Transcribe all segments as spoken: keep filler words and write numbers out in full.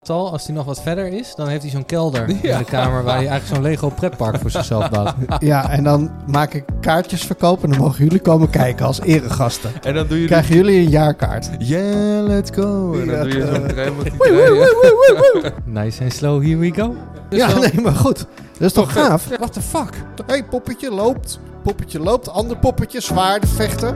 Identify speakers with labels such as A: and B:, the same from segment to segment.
A: Tal, als hij nog wat verder is, dan heeft hij zo'n kelder ja. in de kamer waar hij eigenlijk zo'n Lego pretpark voor zichzelf bouwt.
B: Ja, en dan maak ik kaartjes verkopen en dan mogen jullie komen kijken als eregasten.
C: En dan doe je
B: krijgen jullie een jaarkaart.
C: Yeah, let's go. En dan ja, doe je zo'n trein met die
A: trein. Nice and slow, here we go.
B: Dus ja, wel... nee, maar goed. Dat is toch gaaf?
A: Ja. What the fuck?
B: Hé, hey, poppetje loopt. Poppetje loopt. Ander poppetje, zwaarden vechten.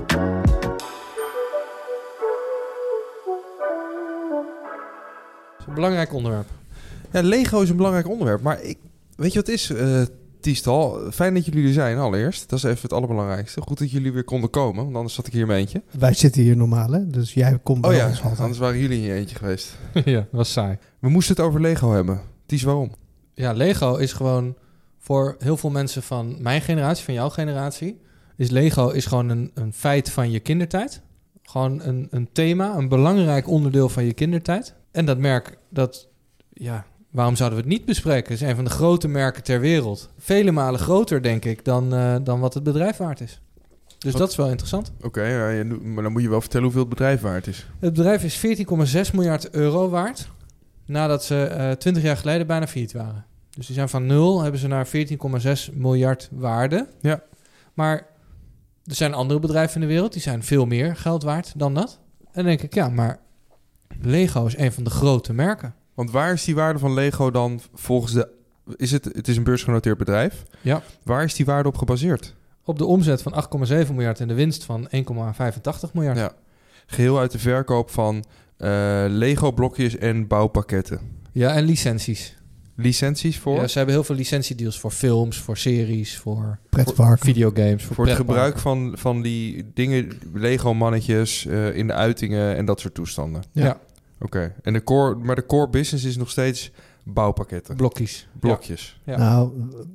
A: Een belangrijk onderwerp.
C: Ja, Lego is een belangrijk onderwerp. Maar ik, weet je wat het is, uh, Tiestal? Fijn dat jullie er zijn allereerst. Dat is even het allerbelangrijkste. Goed dat jullie weer konden komen, want anders zat ik hier in mijn eentje.
B: Wij zitten hier normaal, hè? Dus jij komt bij
C: oh ja,
B: ons altijd.
C: Anders waren jullie in je eentje geweest.
A: Ja, dat was saai.
C: We moesten het over Lego hebben. Ties, waarom?
A: Ja, Lego is gewoon voor heel veel mensen van mijn generatie, van jouw generatie, is Lego is gewoon een, een feit van je kindertijd. Gewoon een, een thema, een belangrijk onderdeel van je kindertijd. En dat merk, dat, ja, waarom zouden we het niet bespreken? Het is een van de grote merken ter wereld. Vele malen groter, denk ik, dan, uh, dan wat het bedrijf waard is. Dus wat? Dat is wel interessant.
C: Oké, okay, ja, maar dan moet je wel vertellen hoeveel het bedrijf waard is.
A: Het bedrijf is veertien komma zes miljard euro waard, nadat ze uh, twintig jaar geleden bijna failliet waren. Dus die zijn van nul, hebben ze naar veertien komma zes miljard waarde.
C: Ja.
A: Maar er zijn andere bedrijven in de wereld, die zijn veel meer geld waard dan dat. En dan denk ik, ja, maar Lego is een van de grote merken.
C: Want waar is die waarde van Lego dan volgens de... Is het, het is een beursgenoteerd bedrijf.
A: Ja.
C: Waar is die waarde op gebaseerd?
A: Op de omzet van acht komma zeven miljard en de winst van één komma vijfentachtig miljard.
C: Ja. Geheel uit de verkoop van uh, Lego-blokjes en bouwpakketten.
A: Ja, en licenties.
C: Licenties voor?
A: Ja, ze hebben heel veel licentiedeals voor films, voor series, voor,
B: voor
A: videogames. Voor,
C: voor het gebruik van, van die dingen, Lego-mannetjes uh, in de uitingen en dat soort toestanden.
A: Ja. ja.
C: Oké, okay. En de core, maar de core business is nog steeds bouwpakketten.
A: Blokjes.
C: Blokjes.
B: Ja. Ja. Nou,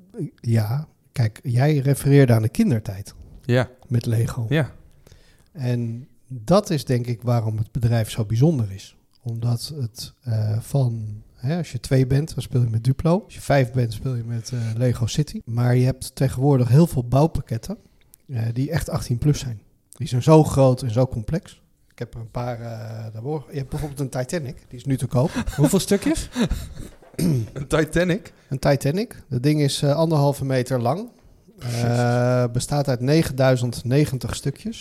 B: ja. Kijk, jij refereerde aan de kindertijd.
C: Ja.
B: Met Lego.
C: Ja.
B: En dat is denk ik waarom het bedrijf zo bijzonder is. Omdat het uh, van... Hè, als je twee bent, dan speel je met Duplo. Als je vijf bent, speel je met uh, Lego City. Maar je hebt tegenwoordig heel veel bouwpakketten uh, die echt achttien plus zijn. Die zijn zo groot en zo complex. Ik heb er een paar uh, daarvoor. Je hebt bijvoorbeeld een Titanic, die is nu te koop.
A: Hoeveel stukjes?
C: Een Titanic?
B: Een Titanic. Dat ding is uh, anderhalve meter lang. Uh, bestaat uit negenduizend negentig stukjes.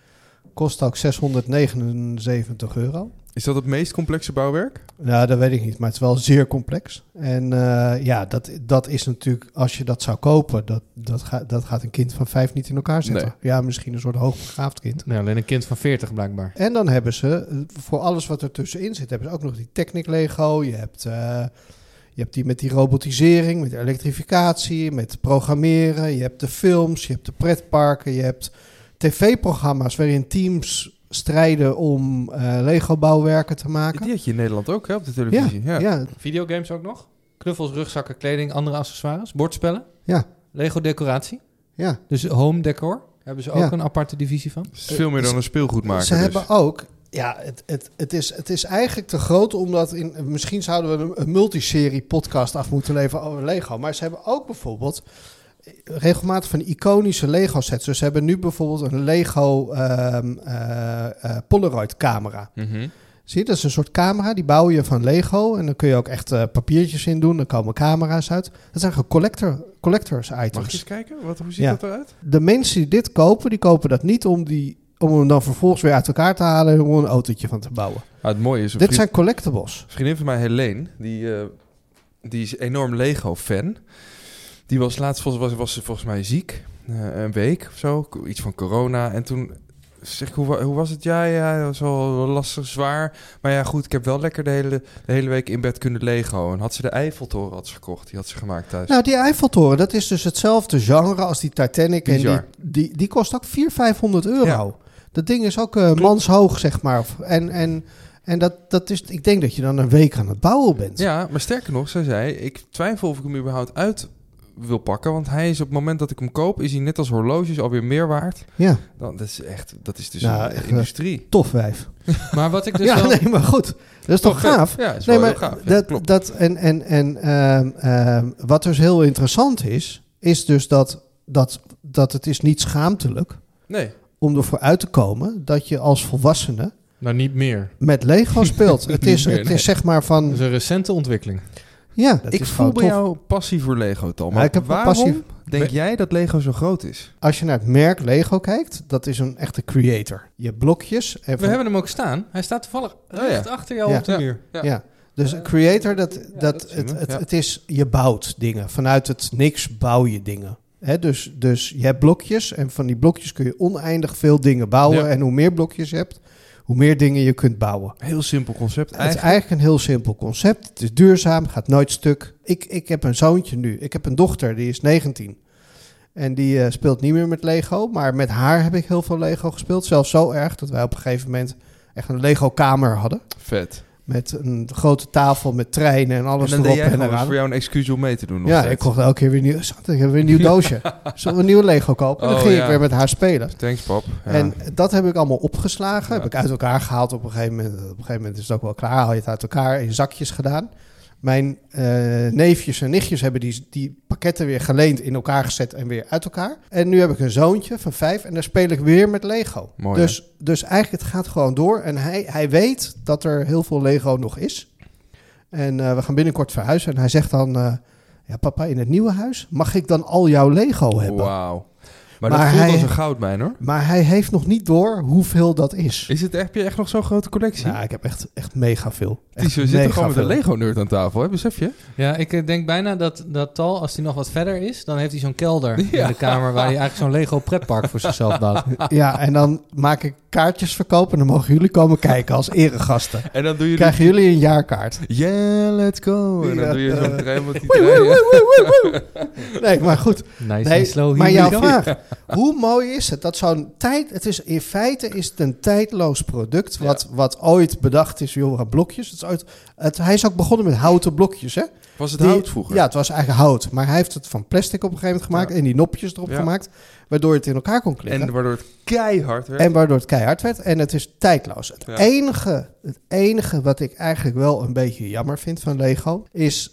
B: Kost ook zeshonderdnegenenzeventig euro.
C: Is dat het meest complexe bouwwerk?
B: Nou, dat weet ik niet, maar het is wel zeer complex. En uh, ja, dat, dat is natuurlijk, als je dat zou kopen, dat, dat, ga, dat gaat een kind van vijf niet in elkaar zetten. Nee. Ja, misschien een soort hoogbegaafd kind.
A: Nee, alleen een kind van veertig blijkbaar.
B: En dan hebben ze, voor alles wat er tussenin zit, hebben ze ook nog die Technic Lego. Je hebt, uh, je hebt die met die robotisering, met de elektrificatie, met programmeren. Je hebt de films, je hebt de pretparken, je hebt tv-programma's waarin teams strijden om uh, Lego-bouwwerken te maken.
C: Die had je in Nederland ook, hè, op de televisie.
B: Ja,
C: ja.
B: ja.
A: Videogames ook nog. Knuffels, rugzakken, kleding, andere accessoires. Bordspellen.
B: Ja.
A: Lego-decoratie.
B: Ja.
A: Dus home decor. Hebben ze ook ja. een aparte divisie van.
C: Het is veel meer dan een speelgoedmaker.
B: Ze dus. hebben ook... Ja, het, het, het, is, het is eigenlijk te groot omdat... In, misschien zouden we een, een multiserie podcast af moeten leveren over Lego. Maar ze hebben ook bijvoorbeeld... regelmatig van iconische Lego-sets. Dus ze hebben nu bijvoorbeeld een Lego um, uh, uh, Polaroid-camera.
C: Mm-hmm.
B: Zie je, dat is een soort camera. Die bouw je van Lego. En dan kun je ook echt uh, papiertjes in doen. Dan komen camera's uit. Dat zijn gewoon collector, collectors items.
C: Mag je eens kijken? Wat, hoe ziet
B: ja.
C: dat eruit?
B: De mensen die dit kopen, die kopen dat niet om, die, om hem dan vervolgens weer uit elkaar te halen en om een autootje van te bouwen.
C: Ah, het mooie is...
B: Dit vriend, zijn collectibles.
C: Een vriendin van mij, Helene, die, uh, die is enorm Lego-fan. Die was laatst volgens, was, was volgens mij ziek, uh, een week of zo, iets van corona. En toen zeg ik, hoe, hoe was het? Ja, ja, dat was wel lastig, zwaar. Maar ja, goed, ik heb wel lekker de hele, de hele week in bed kunnen Lego. En had ze de Eiffeltoren had ze gekocht, die had ze gemaakt thuis.
B: Nou, die Eiffeltoren, dat is dus hetzelfde genre als die Titanic. Bizar. En die, die, die kost ook vierhonderd, vijfhonderd euro. Ja. Dat ding is ook uh, manshoog, zeg maar. En... en En dat, dat is, ik denk dat je dan een week aan het bouwen bent.
C: Ja, maar sterker nog, zij zei, ik twijfel of ik hem überhaupt uit wil pakken, want hij is op het moment dat ik hem koop, is hij net als horloges alweer meer waard.
B: Ja.
C: Dan, dat is echt, dat is dus
B: nou,
C: een
B: echt,
C: industrie.
B: Tof wijf.
A: Maar wat ik dus
B: ja,
A: wel...
B: nee, maar goed. Dat is toch, toch gaaf?
C: Ja, is
B: nee,
C: wel
B: maar
C: heel gaaf. Ja,
B: dat,
C: klopt.
B: Dat, en en, en um, um, wat dus heel interessant is, is dus dat, dat, dat het is niet schaamtelijk
C: nee.
B: om ervoor uit te komen dat je als volwassene
A: Nou, niet meer.
B: met Lego speelt. Het is,
A: Niet meer,
B: het
A: nee.
B: is zeg maar
A: Dat
B: van...
A: is een recente ontwikkeling.
B: Ja, dat
C: Ik
B: is
C: voel
B: gewoon
C: bij
B: tof.
C: jou passie voor Lego, Tom.
B: Ja, ik heb een
C: waarom
B: passie-
C: denk
A: We-
C: jij dat Lego zo groot is?
B: Als je naar het merk Lego kijkt, dat is een echte creator. Je hebt blokjes. En
A: We
B: van-
A: hebben hem ook staan. Hij staat toevallig
C: Oh, ja.
A: recht achter jou
B: Ja.
A: op de
C: Ja.
A: muur.
C: Ja.
B: Ja. Dus een creator, dat, dat,
C: dat zien
B: het,
C: we,
B: het,
C: ja.
B: het is, je bouwt dingen. Vanuit het niks bouw je dingen. Hè, dus, dus je hebt blokjes en van die blokjes kun je oneindig veel dingen bouwen.
C: Ja.
B: En hoe meer blokjes je hebt, hoe meer dingen je kunt bouwen.
C: Heel simpel concept
B: Het is
C: eigenlijk.
B: eigenlijk een heel simpel concept. Het is duurzaam, gaat nooit stuk. Ik, ik heb een zoontje nu. Ik heb een dochter, die is negentien. En die eh, speelt niet meer met Lego. Maar met haar heb ik heel veel Lego gespeeld. Zelfs zo erg dat wij op een gegeven moment echt een Lego-kamer hadden.
C: Vet.
B: Met een grote tafel met treinen en alles
C: En dan deed
B: erop
C: jij
B: en
C: gewoon
B: eraan.
C: voor jou een excuus om mee te doen. nog
B: Ja,
C: steeds.
B: ik kocht elke keer weer nieuw. Schat, ik heb weer een nieuw doosje. Zullen we een nieuwe Lego kopen? En dan
C: Oh,
B: ging
C: ja.
B: ik weer met haar spelen.
C: Thanks, pap. Ja.
B: En dat heb ik allemaal opgeslagen.
C: Ja.
B: Heb ik uit elkaar gehaald op een gegeven moment. Op een gegeven moment is het ook wel klaar. Haal je het uit elkaar in zakjes gedaan. Mijn eh, neefjes en nichtjes hebben die, die pakketten weer geleend, in elkaar gezet en weer uit elkaar. En nu heb ik een zoontje van vijf en daar speel ik weer met Lego.
C: Mooi,
B: dus, dus eigenlijk het gaat gewoon door. En hij, hij weet dat er heel veel Lego nog is. En eh, we gaan binnenkort verhuizen. En hij zegt dan, eh, ja papa, in het nieuwe huis mag ik dan al jouw Lego hebben?
C: Wauw. Maar,
B: Maar
C: dat voelt
B: hij-
C: als een goudmijn, hoor.
B: Maar hij heeft nog niet door hoeveel dat is.
C: Is het, heb je echt nog zo'n grote collectie?
B: Ja, ik heb echt, echt mega veel.
C: Ties,
B: Echt
C: we zitten
B: mega
C: gewoon met een
B: veel.
C: Lego-nerd aan tafel, hè? Besef je?
A: Ja, ik eh, denk bijna dat, dat Tal, als hij nog wat verder is, dan heeft hij zo'n kelder
C: Ja.
A: in de kamer waar hij eigenlijk zo'n Lego pretpark voor zichzelf bouwt.
B: Ja, en dan maak ik kaartjes verkopen en dan mogen jullie komen kijken als eregasten.
C: En dan doe je...
B: Krijgen jullie een jaarkaart.
C: Yeah, let's go. En dan
B: Ja,
C: doe je
B: eh,
C: zo'n trein met die
B: woe, woe,
C: trein.
B: woe, woe, woe. Nee, maar goed.
A: Nice
B: Nee,
A: and slow.
B: maar
A: here
B: jouw
A: we go.
B: vraag. Hoe mooi is het dat zo'n tijd... Het is, in feite is het een tijdloos product wat, wat ooit bedacht is. Joh, blokjes. Het is ooit, het, hij is ook begonnen met houten blokjes, hè?
C: Was het
B: Die-
C: hout vroeger?
B: Ja, het was eigenlijk hout. Maar hij heeft het van plastic op een gegeven moment gemaakt.
C: Ja.
B: En die nopjes erop
C: Ja.
B: gemaakt. Waardoor je het in elkaar kon klikken.
C: En waardoor het keihard werd.
B: En waardoor het keihard werd. En het is tijdloos. Het,
C: Ja.
B: enige, het enige wat ik eigenlijk wel een beetje jammer vind van Lego... is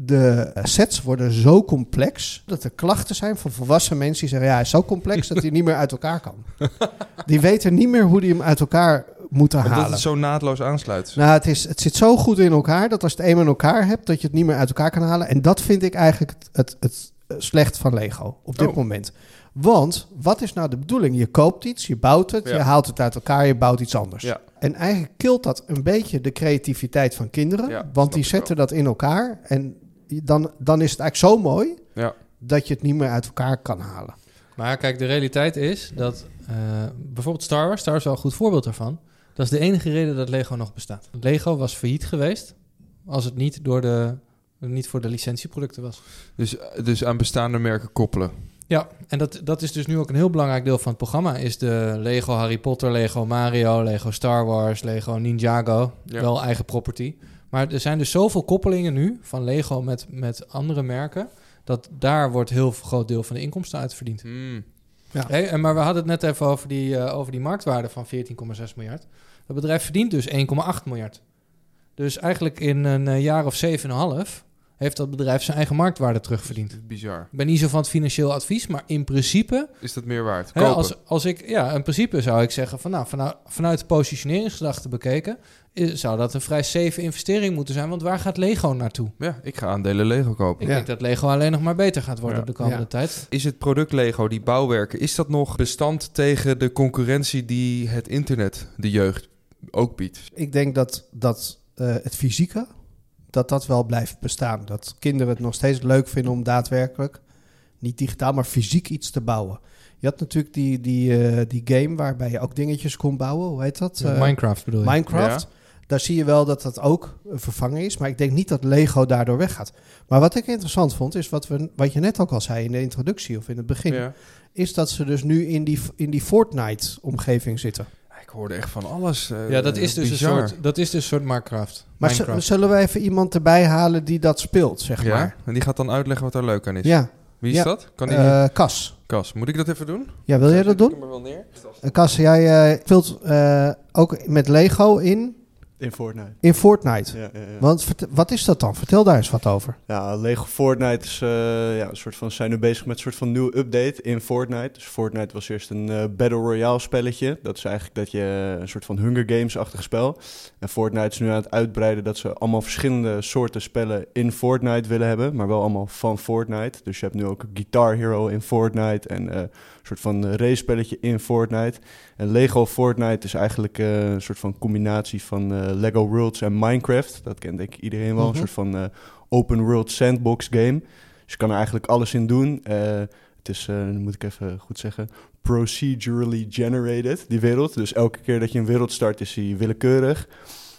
B: de sets worden zo complex... dat er klachten zijn van volwassen mensen die zeggen... ja, hij is zo complex dat hij niet meer uit elkaar kan. Die weten niet meer hoe die hem uit elkaar moeten
C: Omdat
B: halen.
C: het zo naadloos aansluit.
B: Nou, het, is, het zit zo goed in elkaar... dat als je het eenmaal in elkaar hebt... dat je het niet meer uit elkaar kan halen. En dat vind ik eigenlijk het, het, het slecht van Lego op dit
C: Oh.
B: moment. Want, wat is nou de bedoeling? Je koopt iets, je bouwt het,
C: Ja.
B: je haalt het uit elkaar, je bouwt iets anders.
C: Ja.
B: En eigenlijk kilt dat een beetje de creativiteit van kinderen.
C: Ja,
B: want
C: snap
B: die
C: ik
B: zetten dat in elkaar. En dan, dan is het eigenlijk zo mooi
C: Ja.
B: dat je het niet meer uit elkaar kan halen.
A: Maar kijk, de realiteit is dat eh, bijvoorbeeld Star Wars, Star Wars is wel een goed voorbeeld daarvan. Dat is de enige reden dat Lego nog bestaat. Lego was failliet geweest als het niet, door de, niet voor de licentieproducten was.
C: Dus, dus aan bestaande merken koppelen.
A: Ja, en dat, dat is dus nu ook een heel belangrijk deel van het programma. Is de Lego Harry Potter, Lego Mario, Lego Star Wars, Lego Ninjago.
C: Ja.
A: Wel eigen property. Maar er zijn dus zoveel koppelingen nu van Lego met, met andere merken... dat daar wordt heel groot deel van de inkomsten uit verdiend.
C: Hmm.
B: Ja.
A: Hey, en maar we hadden het net even over die, eh, over die marktwaarde van veertien komma zes miljard. Dat bedrijf verdient dus één komma acht miljard. Dus eigenlijk in een eh, jaar of zeven en een half... heeft dat bedrijf zijn eigen marktwaarde terugverdiend.
C: Bizar.
A: Ik ben niet zo van het financieel advies, maar in principe...
C: Is dat meer waard?
A: Hè,
C: Kopen.
A: als, als ik, ja, in principe zou ik zeggen van nou, vanuit, vanuit de positioneringsgedachte bekeken, is, zou dat een vrij safe investering moeten zijn. Want waar gaat Lego naartoe?
C: Ja, ik ga aandelen Lego kopen.
A: Ik
B: Ja.
A: denk dat Lego alleen nog maar beter gaat worden
C: Ja.
A: de komende
B: Ja.
A: tijd.
C: Is het product Lego, die bouwwerken, is dat nog bestand tegen de concurrentie die het internet, de jeugd, ook biedt?
B: Ik denk dat, dat uh, het fysieke, dat dat wel blijft bestaan. Dat kinderen het nog steeds leuk vinden om daadwerkelijk, niet digitaal, maar fysiek iets te bouwen. Je had natuurlijk die, die, uh, die game waarbij je ook dingetjes kon bouwen. Hoe heet dat?
A: Ja,
B: Uh,
A: Minecraft bedoel je?
B: Minecraft.
C: Ja.
B: Daar zie je wel dat dat ook uh, vervangen is. Maar ik denk niet dat Lego daardoor weggaat. Maar wat ik interessant vond, is wat, we, wat je net ook al zei in de introductie of in het begin.
C: Ja.
B: Is dat ze dus nu in die, in die Fortnite-omgeving zitten.
C: Ik hoorde echt van alles. Uh,
A: ja, dat is dus
C: bizar.
A: een soort, dat is dus een soort Minecraft.
B: Maar
A: Minecraft.
B: z- zullen we even iemand erbij halen die dat speelt, zeg
C: Ja,
B: maar?
C: en die gaat dan uitleggen wat er leuk aan is.
B: Ja,
C: Wie is
B: Ja.
C: dat? Kan die?
B: uh, Cas.
C: Kas, moet ik dat even doen?
B: Ja, wil jij dat
C: Zet ik
B: doen?
C: hem er wel neer?
B: Uh, Cas, jij uh, vult uh, ook met Lego in
D: In Fortnite.
B: In Fortnite.
D: Ja, ja, ja.
B: Want vert- wat is dat dan? Vertel daar eens wat over.
D: Ja, Lego Fortnite is uh, ja, een soort van, zijn nu bezig met een soort van nieuwe update in Fortnite. Dus Fortnite was eerst een uh, Battle Royale spelletje. Dat is eigenlijk dat je een soort van Hunger Games-achtig spel. En Fortnite is nu aan het uitbreiden dat ze allemaal verschillende soorten spellen in Fortnite willen hebben. Maar wel allemaal van Fortnite. Dus je hebt nu ook Guitar Hero in Fortnite en uh, een soort van uh, race spelletje in Fortnite. En Lego Fortnite is eigenlijk uh, een soort van combinatie van uh, Lego Worlds en Minecraft. Dat kent denk ik iedereen wel. Mm-hmm. Een soort van uh, open world sandbox game. Dus je kan er eigenlijk alles in doen. Uh, het is, uh, moet ik even goed zeggen, procedurally generated, die wereld. Dus elke keer dat je een wereld start is die willekeurig.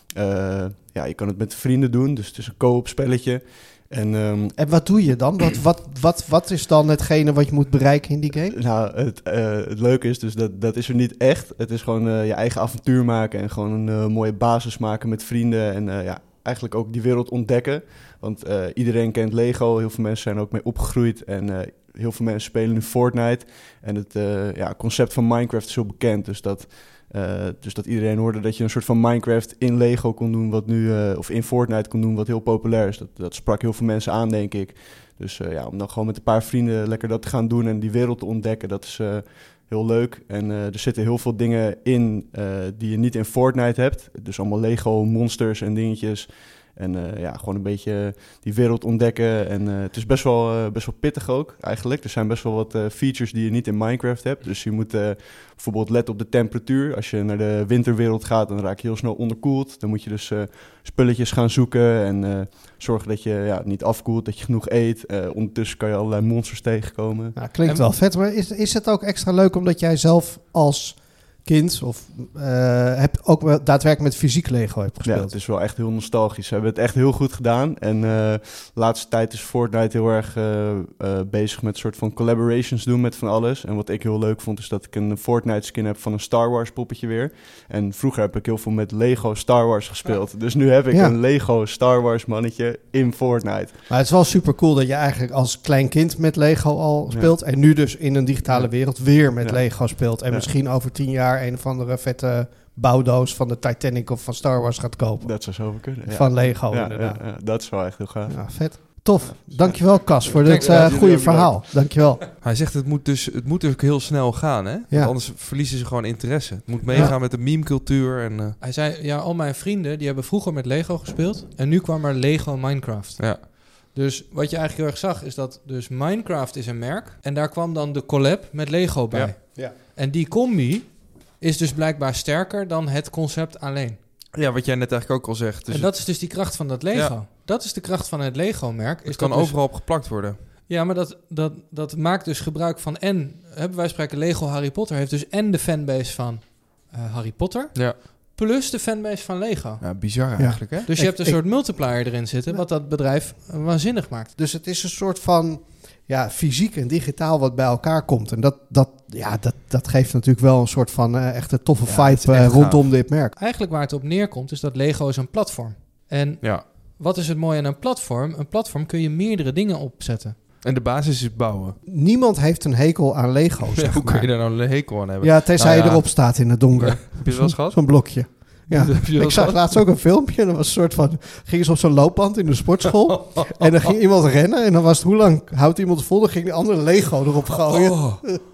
D: Uh, ja, je kan het met vrienden doen, dus het is een co-op spelletje. En, um,
B: en wat doe je dan? Wat, wat, wat, wat is dan hetgene wat je moet bereiken in die game?
D: Nou, het, uh, het leuke is dus dat dat is er niet echt. Het is gewoon uh, je eigen avontuur maken en gewoon een uh, mooie basis maken met vrienden. En uh, ja, eigenlijk ook die wereld ontdekken. Want uh, iedereen kent Lego, heel veel mensen zijn er ook mee opgegroeid. En uh, heel veel mensen spelen nu Fortnite. En het uh, ja, concept van Minecraft is heel bekend, dus dat... Uh, dus dat iedereen hoorde dat je een soort van Minecraft in Lego kon doen, wat nu, uh, of in Fortnite kon doen, wat heel populair is. Dat, dat sprak heel veel mensen aan, denk ik. Dus uh, ja, om dan gewoon met een paar vrienden lekker dat te gaan doen en die wereld te ontdekken, dat is uh, heel leuk. En uh, er zitten heel veel dingen in uh, die je niet in Fortnite hebt. Dus allemaal Lego monsters en dingetjes. En uh, ja, gewoon een beetje die wereld ontdekken. En uh, het is best wel, uh, best wel pittig ook, eigenlijk. Er zijn best wel wat uh, features die je niet in Minecraft hebt. Dus je moet uh, bijvoorbeeld letten op de temperatuur. Als je naar de winterwereld gaat, dan raak je heel snel onderkoeld. Dan moet je dus uh, spulletjes gaan zoeken en uh, zorgen dat je ja, niet afkoelt, dat je genoeg eet. Uh, ondertussen kan je allerlei monsters tegenkomen.
B: Nou, klinkt en... wel vet, maar is, is het ook extra leuk omdat jij zelf als... kind of uh, heb ook wel daadwerkelijk met fysiek Lego heb gespeeld.
D: Ja, het is wel echt heel nostalgisch. Ze hebben het echt heel goed gedaan. En uh, de laatste tijd is Fortnite heel erg uh, uh, bezig met soort van collaborations doen met van alles. En wat ik heel leuk vond is dat ik een Fortnite skin heb van een Star Wars poppetje weer. En vroeger heb ik heel veel met Lego Star Wars gespeeld. Ja. Dus nu heb ik ja. een Lego Star Wars mannetje in Fortnite.
B: Maar het is wel super cool dat je eigenlijk als klein kind met Lego al speelt. Ja. En nu dus in een digitale ja. wereld weer met ja. Lego speelt. En ja. misschien over tien jaar een of andere vette bouwdoos van de Titanic of van Star Wars gaat kopen.
D: Dat zou zo kunnen. Ja.
B: Van Lego,
D: ja,
B: inderdaad.
D: Ja, ja, dat is wel echt heel gaaf.
B: Ja, vet. Tof. Dankjewel, Cas, voor dit uh, goede verhaal. Dankjewel.
C: Hij zegt het moet dus het moet ook heel snel gaan, hè? Want ja. anders verliezen ze gewoon interesse. Het moet meegaan ja. met de meme-cultuur. En, uh...
A: Hij zei, ja, al mijn vrienden die hebben vroeger met Lego gespeeld. En nu kwam er Lego Minecraft.
C: Ja.
A: Dus wat je eigenlijk heel erg zag, is dat dus Minecraft is een merk. En daar kwam dan de collab met Lego bij.
B: Ja. Ja.
A: En die combi is dus blijkbaar sterker dan het concept alleen.
C: Ja, wat jij net eigenlijk ook al zegt. Dus
A: en dat is dus die kracht van dat Lego. Ja. Dat is de kracht van het Lego-merk.
C: Het kan overal dus op geplakt worden.
A: Ja, maar dat, dat, dat maakt dus gebruik van en... Hebben wij spreken Lego Harry Potter heeft dus en de fanbase van uh, Harry Potter...
C: Ja.
A: plus de fanbase van Lego.
C: Ja, bizar eigenlijk, ja. hè?
A: Dus je ik, hebt een ik, soort multiplier erin zitten... wat dat bedrijf waanzinnig maakt.
B: Dus het is een soort van... ja, fysiek en digitaal wat bij elkaar komt. En dat, dat, ja, dat, dat geeft natuurlijk wel een soort van uh, echt een toffe ja, vibe uh, rondom gaaf. dit merk.
A: Eigenlijk waar het op neerkomt is dat Lego is een platform. En
C: ja.
A: wat is het mooie aan een platform? Een platform kun je meerdere dingen opzetten.
C: En de basis is bouwen.
B: Niemand heeft een hekel aan Lego, zeg
C: ja, Hoe
B: maar.
C: kun je daar nou een hekel aan hebben?
B: Ja, tenzij nou, ja. je erop staat in het donker.
C: Ja. Heb je dat eens gehad?
B: Zo'n blokje. Ja, ik zag laatst ook een filmpje. Dat was een soort van... Gingen ze op zo'n loopband in de sportschool. En dan ging iemand rennen. En dan was het hoe lang houdt iemand vol. Dan ging de andere Lego erop gooien. Oh.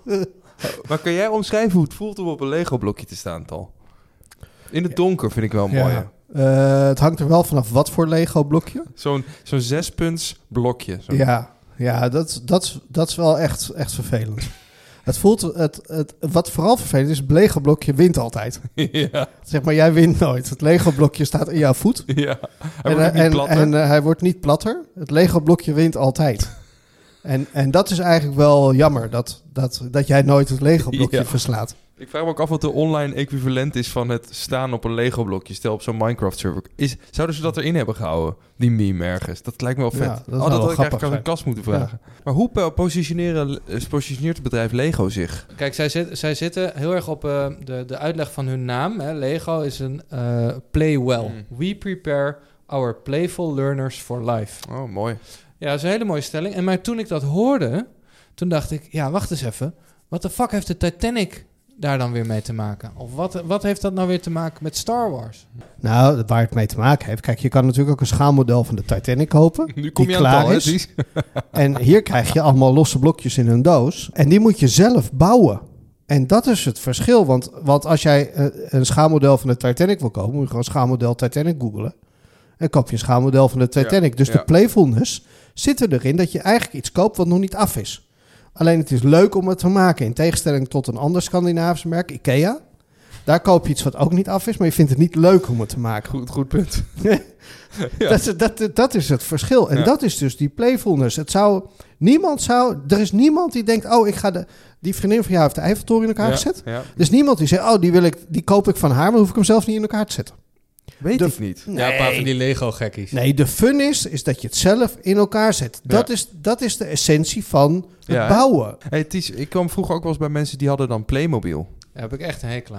C: Maar kan jij omschrijven hoe het voelt om op een Lego blokje te staan, Tal? In het donker vind ik wel mooi.
B: Ja. Uh, het hangt er wel vanaf wat voor Lego blokje.
C: Zo'n, zo'n zespunts blokje. Zo.
B: Ja, ja dat, dat, dat is wel echt, echt vervelend. Het voelt, het, het, wat vooral vervelend is, het Lego-blokje wint altijd.
C: Ja.
B: Zeg maar, jij wint nooit. Het Lego-blokje staat in jouw voet.
C: Ja. Hij
B: en,
C: wordt niet
B: en,
C: platter.
B: en uh, hij wordt niet platter. Het Lego-blokje wint altijd. en, en dat is eigenlijk wel jammer, dat, dat, dat jij nooit het Lego-blokje ja. verslaat.
C: Ik vraag me ook af wat de online equivalent is van het staan op een Lego-blokje. Stel op zo'n Minecraft-server. Is, zouden ze dat erin hebben gehouden? Die meme ergens. Dat lijkt me wel vet.
B: Ja, dat
C: oh, dat had ik eigenlijk
B: zijn.
C: aan een kast moeten vragen. Ja. Maar hoe positioneren, positioneert het bedrijf Lego zich?
A: Kijk, zij, zit, zij zitten heel erg op uh, de, de uitleg van hun naam. Hè. Lego is een uh, play well. Mm. We prepare our playful learners for life.
C: Oh, mooi.
A: Ja, dat is een hele mooie stelling. En maar toen ik dat hoorde, toen dacht ik... Ja, wacht eens even. Wat de fuck heeft de Titanic... daar dan weer mee te maken? Of wat, wat heeft dat nou weer te maken met Star Wars?
B: Nou, waar het mee te maken heeft. Kijk, je kan natuurlijk ook een schaalmodel van de Titanic kopen.
C: Nu kom
B: die
C: je aan
B: klaar
C: het al, hè,
B: is.
C: Ties?
B: En hier krijg je allemaal losse blokjes in een doos. En die moet je zelf bouwen. En dat is het verschil. Want, want als jij een, een schaalmodel van de Titanic wil kopen, moet je gewoon schaalmodel Titanic googlen. En koop je een schaalmodel van de Titanic.
C: Ja,
B: dus
C: ja.
B: de playfulness zit er erin dat je eigenlijk iets koopt wat nog niet af is. Alleen het is leuk om het te maken. In tegenstelling tot een ander Scandinavisch merk, IKEA. Daar koop je iets wat ook niet af is, maar je vindt het niet leuk om het te maken.
C: Goed, goed punt. Ja.
B: dat, is- dat, dat is het verschil. En
C: Ja.
B: dat is dus die playfulness. Het zou, niemand zou, er is niemand die denkt, oh, ik ga de, die vriendin van jou heeft de Eiffeltoren in elkaar
C: Ja,
B: gezet.
C: ja.
B: Er is niemand die zegt, oh, die, wil ik, die koop ik van haar, maar hoef ik hem zelf niet in elkaar te zetten.
C: Weet
B: De-
C: ik niet.
A: Ja, een paar van die Lego-gekkies.
B: Nee, de fun is, is dat je het zelf in elkaar zet. Dat,
C: Ja.
B: is, dat is de essentie van het
C: Ja, hè?
B: bouwen.
C: Hey, Ties, ik kwam vroeger ook wel eens bij mensen die hadden dan Playmobil.
A: Daar heb ik echt een hekel aan.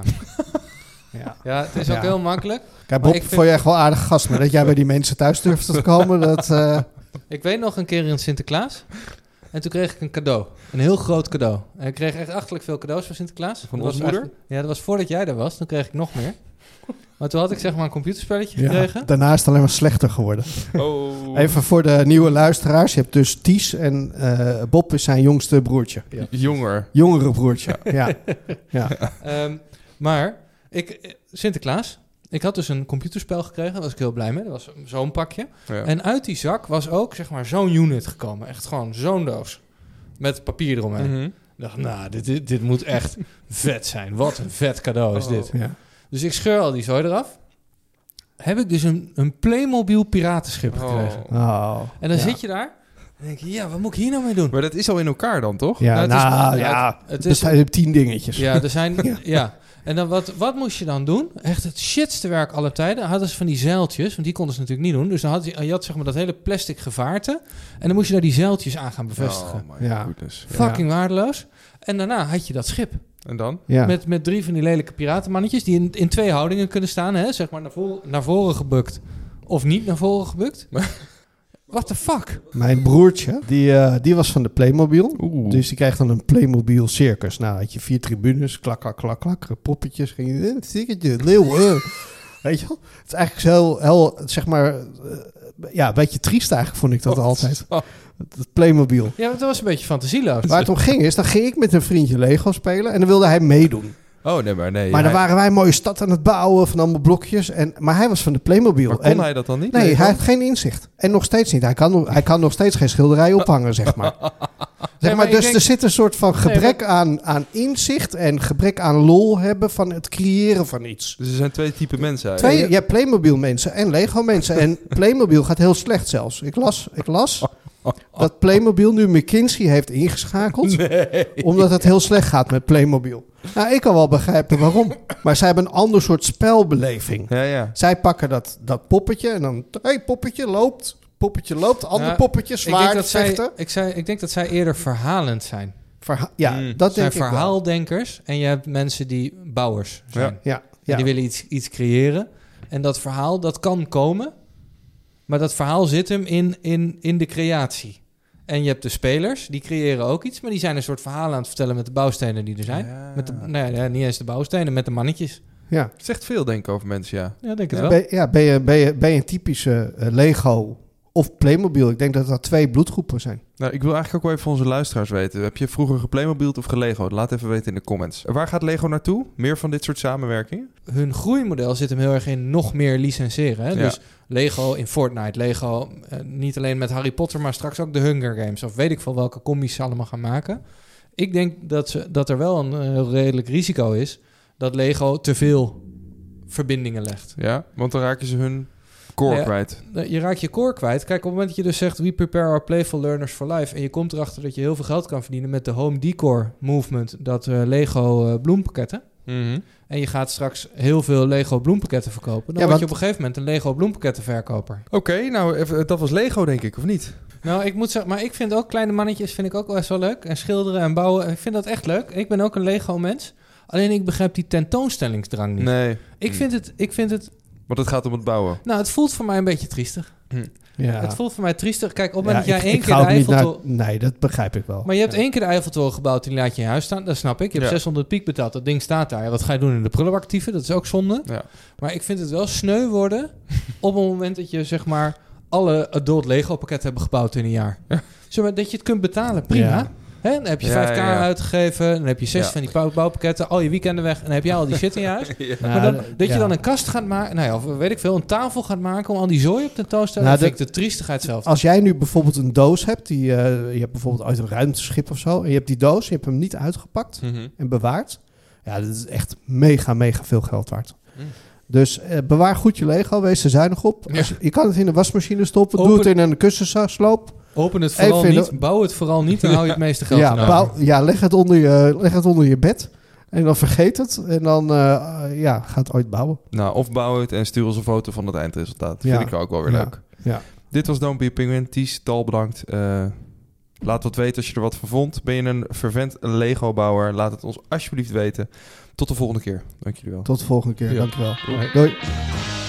B: Ja.
A: Ja, het is ook
B: Ja.
A: heel makkelijk.
B: Kijk,
A: Maar
B: Bob,
A: ik vind-
B: vond je echt wel aardig gast, maar dat jij bij die mensen thuis durft te komen, dat... eh,
A: Ik weet nog een keer in Sinterklaas. En toen kreeg ik een cadeau. Een heel groot cadeau. En ik kreeg echt achterlijk veel cadeaus van Sinterklaas.
C: Van
A: Dat
C: onze
A: was
C: moeder?
A: echt- ja, dat was voordat jij er was. Toen kreeg ik nog meer. Maar toen had ik zeg maar een computerspelletje
B: ja,
A: gekregen.
B: daarna is het alleen maar slechter geworden.
C: Oh.
B: Even voor de nieuwe luisteraars. Je hebt dus Ties en eh, Bob is zijn jongste broertje.
C: Jonger.
B: Jongere broertje. Ja. Ja.
A: Ehm, maar, ik, eh, Sinterklaas. Ik had dus een computerspel gekregen. Daar was ik heel blij mee. Dat was zo'n pakje.
C: Ja.
A: En uit die zak was ook zeg maar zo'n unit gekomen. Echt gewoon zo'n doos. Met papier eromheen.
C: Mhm.
A: Ik dacht, nou, dit, dit, dit moet echt vet zijn. Wat een vet cadeau is
C: Oh.
A: dit.
B: Ja.
A: Dus ik scheur al die zooi eraf. Heb ik dus een, een Playmobil piratenschip
C: Oh.
A: gekregen.
B: Oh.
A: En dan
B: Ja.
A: zit je daar. En denk je, ja, wat moet ik hier nou mee doen?
C: Maar dat is al in elkaar dan, toch?
B: Ja,
A: Nou, het
B: nou,
A: is- ja,
B: ja.
A: Het
B: Er
A: is,
B: zijn tien dingetjes.
A: ja, er zijn,
B: Ja.
A: ja. En dan wat, wat moest je dan doen? Echt het shitste werk aller tijden. Dan hadden ze van die zeiltjes, want die konden ze natuurlijk niet doen. Dus dan had je, je had zeg maar dat hele plastic gevaarte. En dan moest je daar die zeiltjes aan gaan bevestigen.
C: Oh my
B: Ja.
C: goodness.
A: Fucking waardeloos. En daarna had je dat schip.
C: En dan?
B: Ja.
A: Met, met drie van die lelijke piratenmannetjes die in, in twee houdingen kunnen staan. Hè? Zeg maar naar voren, naar voren gebukt of niet naar voren gebukt. What the fuck?
B: Mijn broertje, die, eh, die was van de Playmobil.
C: Oeh.
B: Dus die kreeg dan een Playmobil circus. Nou, had je vier tribunes, klak, klak, klak, klak, poppetjes. Ging je, eh, stickertje, leeuw, eh. Weet je wel? Het is eigenlijk zo, heel, zeg maar, eh, ja, een beetje triest eigenlijk vond ik dat
C: Oh,
B: altijd.
C: zo.
B: Het Playmobil.
A: Ja, dat was een beetje fantasieloos.
B: Waar het om ging is, dan ging ik met een vriendje Lego spelen en dan wilde hij meedoen.
C: Oh, nee, maar nee.
B: Maar dan
C: hij-
B: waren wij een mooie stad aan het bouwen van allemaal blokjes. En, maar hij was van de Playmobil.
C: Maar kon
B: en,
C: hij dat dan niet?
B: Nee,
C: Lego?
B: hij heeft geen inzicht. En nog steeds niet. Hij kan, nog- hij kan nog steeds geen schilderij ophangen, zeg maar. zeg
A: maar
B: maar
A: ik
B: dus
A: denk-
B: er zit een soort van
A: Nee,
B: gebrek aan, aan inzicht en gebrek aan lol hebben van het creëren van iets.
C: Dus er zijn twee typen mensen eigenlijk.
B: Twee, je hebt Playmobil mensen en Lego mensen. En Playmobil gaat heel slecht zelfs. Ik las, ik las dat Playmobil nu McKinsey heeft ingeschakeld. Omdat het heel slecht gaat met Playmobil. Nou, ik kan wel begrijpen waarom. Maar zij hebben een ander soort spelbeleving.
C: Ja, ja.
B: Zij pakken dat, dat poppetje en dan... Hé, hey, poppetje loopt. Poppetje loopt. Ander
A: Ja,
B: poppetje,
A: ik, denk
B: zwaard,
A: dat zij,
B: vechten.
A: ik, zei, ik denk dat zij eerder verhalend zijn.
B: Verha- ja,
C: Mm.
B: dat
A: Ze zijn
B: denk ik wel.
A: verhaaldenkers en je hebt mensen die bouwers zijn.
B: Ja,
A: En
B: ja.
A: die willen iets, iets creëren. En dat verhaal, dat kan komen. Maar dat verhaal zit hem in, in, in de creatie. En je hebt de spelers, die creëren ook iets. Maar die zijn een soort verhaal aan het vertellen met de bouwstenen die er zijn.
C: Ja.
A: Met de, nou ja, niet eens de bouwstenen, met de mannetjes.
B: ja.
C: Het zegt veel, denk ik, over mensen, ja.
A: Ja, denk het
C: Ja.
A: wel.
B: Ben, ja, ben, je, ben, je, ben je een typische eh, Lego of Playmobil? Ik denk dat dat twee bloedgroepen zijn.
C: Nou, ik wil eigenlijk ook wel even van onze luisteraars weten. Heb je vroeger geplaymobield of gelego? Laat even weten in de comments. Waar gaat Lego naartoe? Meer van dit soort samenwerkingen?
A: Hun groeimodel zit hem heel erg in nog meer licenseren. Hè?
C: Ja.
A: Dus Lego in Fortnite, Lego eh, niet alleen met Harry Potter, maar straks ook de Hunger Games. Of weet ik veel welke combis ze allemaal gaan maken. Ik denk dat, ze, dat er wel een eh, heel redelijk risico is dat Lego te veel verbindingen legt.
C: Ja, want dan raken ze hun core
A: Ja.
C: kwijt.
A: Eh, Je raakt je core kwijt. Kijk, op het moment dat je dus zegt... we prepare our playful learners for life... en je komt erachter dat je heel veel geld kan verdienen... met de home decor movement, dat uh, Lego uh, bloempakketten...
C: Mhm.
A: en je gaat straks heel veel Lego bloempakketten verkopen... dan
B: Ja,
A: word
B: want-
A: je op een gegeven moment een Lego bloempakettenverkoper.
C: Oké, nou, even, dat was Lego, denk ik, of niet?
A: Nou, ik moet zeggen... maar ik vind ook kleine mannetjes vind ik ook best wel leuk... en schilderen en bouwen, ik vind dat echt leuk. Ik ben ook een Lego-mens. Alleen ik begrijp die tentoonstellingsdrang niet.
C: Nee.
A: Ik vind het... Ik vind het
C: Want het gaat om het bouwen.
A: nou, het voelt voor mij een beetje triestig.
C: Hm.
B: Ja.
A: Het voelt voor mij triestig. Kijk, op het
B: Ja,
A: moment dat
B: ik,
A: jij één
B: ik
A: keer
B: ga
A: de
B: ook niet
A: Eiffeltoren...
B: naar... Nee, dat begrijp ik wel.
A: Maar je hebt
B: Ja.
A: één keer de Eiffeltoren gebouwd en die laat je in huis staan. Dat snap ik. Je hebt
C: Ja.
A: zeshonderd piek betaald. Dat ding staat daar. Ja, wat ga je doen in de prullenbaktieve? Dat is ook zonde.
C: Ja.
A: Maar ik vind het wel sneu worden op het moment dat je zeg maar alle adult Lego pakketten hebben gebouwd in een jaar.
C: Ja.
A: Zeg maar, dat je het kunt betalen. Prima.
B: Ja.
A: Hè? Dan heb je
C: Ja,
A: vijf k
C: ja, ja.
A: uitgegeven. Dan heb je zes
C: Ja.
A: van die bouw- bouwpakketten. Al je weekenden weg. En dan heb je al die shit in je huis.
C: Ja.
A: Maar dan,
B: Nou,
A: dat je
B: ja.
A: dan een kast gaat maken. Nou ja, of weet ik veel. Een tafel gaat maken om al die zooi op tentoon te stellen.
B: Nou,
A: Dan vind
B: dat-
A: ik de triestigheid zelf.
B: Als jij nu bijvoorbeeld een doos hebt, die, eh, je hebt bijvoorbeeld uit een ruimteschip of zo, en je hebt die doos, je hebt hem niet uitgepakt
C: Mhm.
B: en bewaard. Ja, dat is echt mega, mega veel geld waard.
C: Mm.
B: Dus eh, bewaar goed je Lego, wees er zuinig op.
A: Ja.
B: Als je, je kan het in de wasmachine stoppen,
A: Open-
B: doe het in een kussensloop.
A: Open het vooral
B: Even in
A: niet.
B: de-
A: Bouw het vooral niet. Dan hou je het meeste geld
B: Ja,
A: in over.
B: bouw, ja leg, het onder je, leg het onder je bed en dan vergeet het. En dan uh, ja, ga het ooit bouwen.
C: Nou, of bouw het en stuur ons een foto van het eindresultaat.
B: Ja.
C: Vind ik ook wel weer
B: Ja.
C: leuk.
B: Ja.
C: Dit was Don't Be a Penguin. Ties, Tal, bedankt. Uh, laat wat weten als je er wat van vond. Ben je een fervent Lego-bouwer? Laat het ons alsjeblieft weten. Tot de volgende keer. Dank jullie wel.
B: Tot de volgende keer.
A: Ja.
B: Dankjewel.
A: Doei.
B: Doei.